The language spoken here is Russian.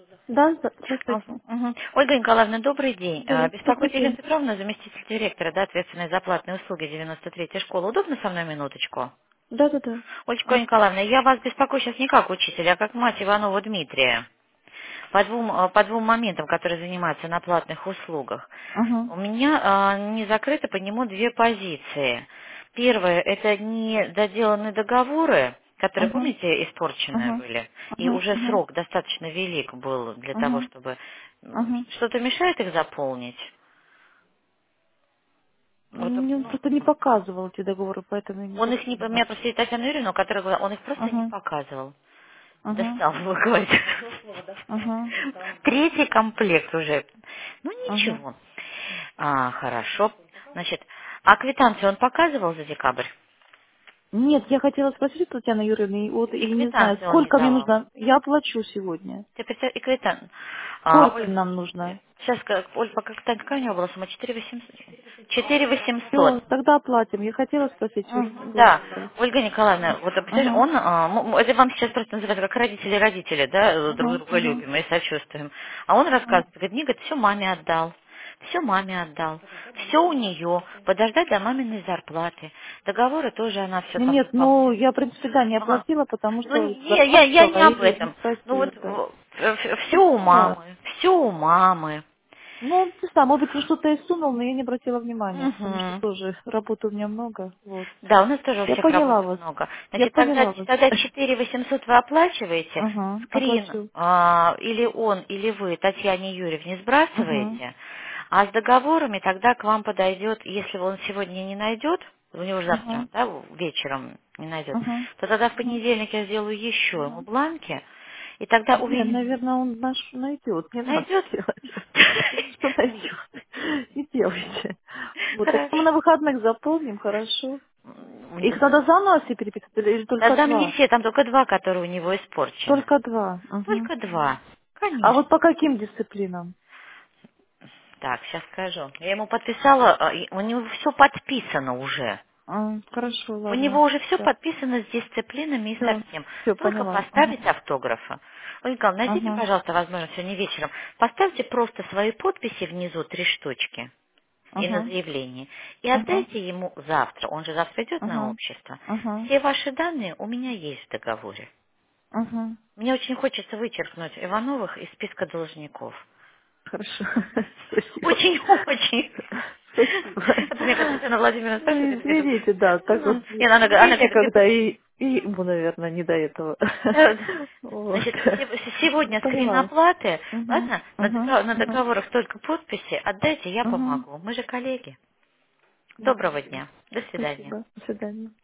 Да, здравствуйте. Мгм. Ольга Николаевна, добрый день. Добрый Беспокоит Елена день. Петровна, заместитель директора, да, ответственной за платные услуги 93-й школы. Удобно со мной минуточку? Да. Ольга Николаевна, я вас беспокою сейчас не как учитель, а как мать Иванова Дмитрия. По двум моментам, которые занимаются на платных услугах. Ага, У меня не закрыты по нему две позиции. Первое– это недоделанные договоры, которые, ага, помните, испорченные ага, были, и ага, уже ага, срок достаточно велик был для того, ага, чтобы ага. что-то мешает их заполнить. Вот, Мне он ну, просто не показывал эти договоры, поэтому я не он их не, у заполнила. меня просто есть Татьяна Юрьевна, которая говорила, он их просто не Ага, показывал. ага, Достал, вы говорите. ага, Третий комплект уже. Ну ага. ничего. Хорошо. Значит, а квитанцию он показывал за декабрь? Нет, я хотела спросить у Татьяны Юрьевны, вот, И и не знаю, квитанцию он не сколько мне давал. нужно. Я оплачу сегодня. Ты представь, и квитан. Сколько Оль, нам нужно? сейчас, Оль, какая у него была сумма? 4800. 4800. Все, тогда оплатим. Я хотела спросить, что Да, сколько. Ольга Николаевна, вот представляешь, Ага, он, это вам сейчас просто называется как родители, да, друг ага, друга ага, любим и сочувствуем. А он ага. рассказывает, говорит, мне, говорит, все маме отдал, все у нее, подождать до маминой зарплаты. Договоры тоже она все там, Нет, ну, я, в принципе, да, не ага. оплатила, потому Ну, что я зарплата не об и не этом. Ну вот, спросила, да. все у Да. мамы, все у мамы. Ну, не знаю, может быть, он что-то и сунул, но я не обратила внимания, потому что Мгм. тоже работы у меня много, вот. Да, у нас тоже у Я всех поняла работы вас. много. Я Значит, поняла вас. тогда 4800 вы оплачиваете, Ага, скрин оплачу. или он, или вы Татьяне Юрьевне Ага, сбрасываете, а с договорами тогда к вам подойдет, если он сегодня не найдет, у него же завтра, ага, да, вечером не найдет, ага, то тогда в ага. понедельник я сделаю еще ему бланки, и тогда Нет, увидим, наверное, он наш найдет. Не надо найдет. делать. Что найдет? Не делайте. Вот, так мы Хорошо. на выходных заполним, хорошо. Их М, надо заново все переписывать или только Тогда мне два? все, там только два, которые у него испорчены. Только два. Мгм. Только два. А вот Конечно. по каким дисциплинам? Так, сейчас скажу. Я ему подписала, у него все подписано уже. Хорошо, У ладно. него уже все Так, подписано с дисциплинами и со все, всем. все, Только поняла. Ага, поставить автографы. Ольга Николаевна, найдите, ага, пожалуйста, возможно, сегодня вечером. Поставьте просто свои подписи внизу, 3 штучки, и на ага, заявлении. И ага, отдайте ему завтра. Он же завтра идет на ага, общество. ага, Все ваши данные у меня есть в договоре. ага. Мне очень хочется вычеркнуть Ивановых из списка должников. Хорошо. Спасибо. Очень-очень. Спасибо. Это мне как Татьяна Владимировна Ну, спрашивает, я говорю, извините, да, так вот и она мне говорит, некогда, и ему, наверное, не до этого. да, Вот. значит, сегодня скрин Поняла вас. оплаты, Угу, ладно, угу, на угу, договорах только подписи, отдайте, я угу. помогу. Мы же коллеги. Да. Доброго дня. До свидания. Спасибо. До свидания.